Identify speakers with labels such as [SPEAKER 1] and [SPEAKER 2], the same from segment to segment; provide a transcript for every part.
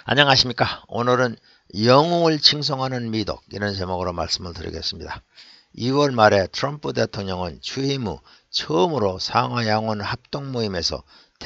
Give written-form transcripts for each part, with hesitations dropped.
[SPEAKER 1] 안녕하십니까. 오늘은 영웅을 칭송하는 미덕 이런 제목으로 말씀을 드리겠습니다. 2월 말에 트럼프 대통령은 취임 후 처음으로 상하양원 합동 모임에서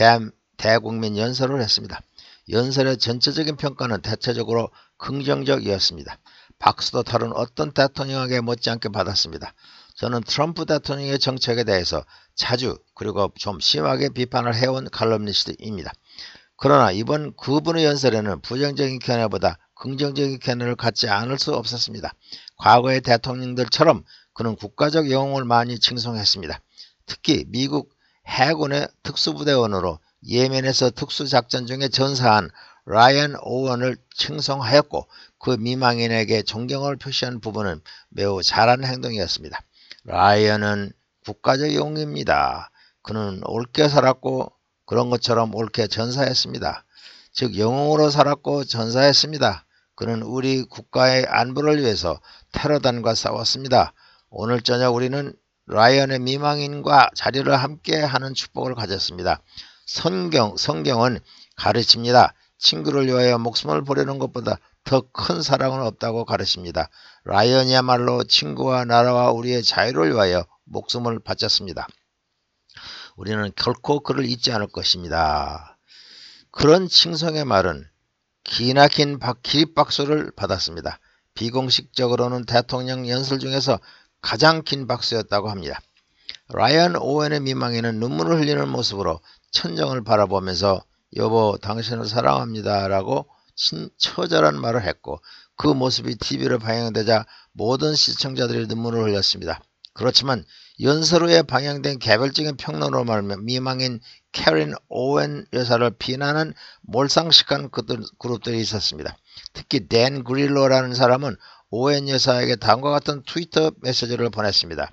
[SPEAKER 1] 대국민 연설을 했습니다. 연설의 전체적인 평가는 대체적으로 긍정적이었습니다. 박수도 다른 어떤 대통령에게 못지않게 받았습니다. 저는 트럼프 대통령의 정책에 대해서 자주 그리고 좀 심하게 비판을 해온 칼럼니스트입니다. 그러나 이번 그분의 연설에는 부정적인 견해보다 긍정적인 견해를 갖지 않을 수 없었습니다. 과거의 대통령들처럼 그는 국가적 영웅을 많이 칭송했습니다. 특히 미국 해군의 특수부대원으로 예멘에서 특수작전 중에 전사한 라이언 오웬을 칭송하였고 그 미망인에게 존경을 표시한 부분은 매우 잘한 행동이었습니다. 라이언은 국가적 영웅입니다. 그는 옳게 살았고 그런 것처럼 옳게 전사했습니다. 즉 영웅으로 살았고 전사했습니다. 그는 우리 국가의 안보를 위해서 테러단과 싸웠습니다. 오늘 저녁 우리는 라이언의 미망인과 자리를 함께 하는 축복을 가졌습니다. 성경은 가르칩니다. 친구를 위하여 목숨을 버리는 것보다 더 큰 사랑은 없다고 가르칩니다. 라이언이야말로 친구와 나라와 우리의 자유를 위하여 목숨을 바쳤습니다. 우리는 결코 그를 잊지 않을 것입니다. 그런 칭송의 말은 기나긴 기립박수를 받았습니다. 비공식적으로는 대통령 연설 중에서 가장 긴 박수였다고 합니다. 라이언 오웬의 미망인은 눈물을 흘리는 모습으로 천정을 바라보면서 여보 당신을 사랑합니다 라고 처절한 말을 했고 그 모습이 TV로 방영되자 모든 시청자들이 눈물을 흘렸습니다. 그렇지만 연설 후에 방영된 개별적인 평론으로 말하면 미망인 캐린 오웬 여사를 비난한 몰상식한 그룹들이 있었습니다. 특히 댄 그릴로라는 사람은 오웬 여사에게 다음과 같은 트위터 메시지를 보냈습니다.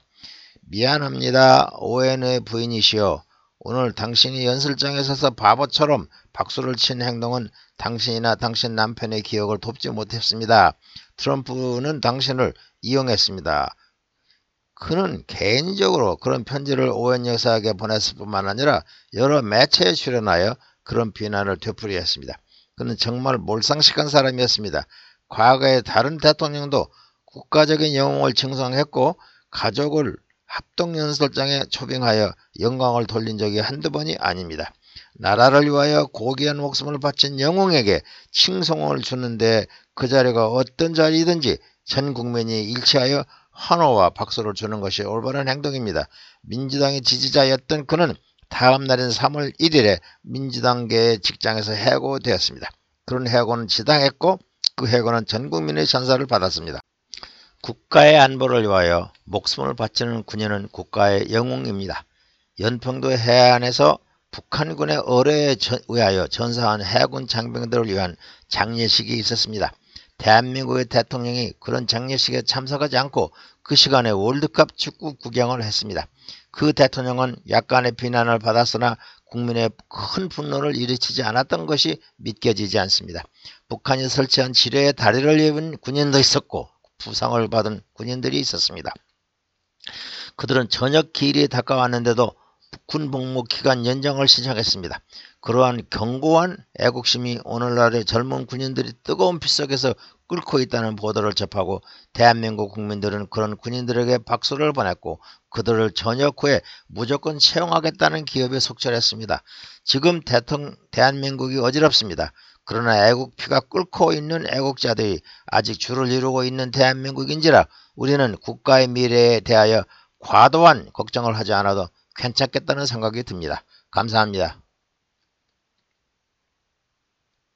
[SPEAKER 1] 미안합니다. 오웬의 부인이시여. 오늘 당신이 연설장에 서서 바보처럼 박수를 친 행동은 당신이나 당신 남편의 기억을 돕지 못했습니다. 트럼프는 당신을 이용했습니다. 그는 개인적으로 그런 편지를 오웬 여사에게 보냈을 뿐만 아니라 여러 매체에 출연하여 그런 비난을 되풀이했습니다. 그는 정말 몰상식한 사람이었습니다. 과거의 다른 대통령도 국가적인 영웅을 칭송했고 가족을 합동연설장에 초빙하여 영광을 돌린 적이 한두 번이 아닙니다. 나라를 위하여 고귀한 목숨을 바친 영웅에게 칭송을 주는데 그 자리가 어떤 자리이든지 전 국민이 일치하여 환호와 박수를 주는 것이 올바른 행동입니다. 민주당의 지지자였던 그는 다음 날인 3월 1일에 민주당계의 직장에서 해고되었습니다. 그런 해고는 지당했고 그 해고는 전 국민의 전사를 받았습니다. 국가의 안보를 위하여 목숨을 바치는 군인은 국가의 영웅입니다. 연평도 해안에서 북한군의 어뢰에 의하여 전사한 해군 장병들을 위한 장례식이 있었습니다. 대한민국의 대통령이 그런 장례식에 참석하지 않고 그 시간에 월드컵 축구 구경을 했습니다. 그 대통령은 약간의 비난을 받았으나 국민의 큰 분노를 일으키지 않았던 것이 믿겨지지 않습니다. 북한이 설치한 지뢰의 다리를 입은 군인도 있었고 부상을 받은 군인들이 있었습니다. 그들은 저녁 기일이 다가왔는데도 군 복무 기간 연장을 신청했습니다. 그러한 견고한 애국심이 오늘날의 젊은 군인들이 뜨거운 피 속에서 끓고 있다는 보도를 접하고 대한민국 국민들은 그런 군인들에게 박수를 보냈고 그들을 저녁 후에 무조건 채용하겠다는 기업에 속출했습니다. 지금 대한민국이 어지럽습니다. 그러나 애국피가 끓고 있는 애국자들이 아직 줄을 이루고 있는 대한민국인지라 우리는 국가의 미래에 대하여 과도한 걱정을 하지 않아도 괜찮겠다는 생각이 듭니다. 감사합니다.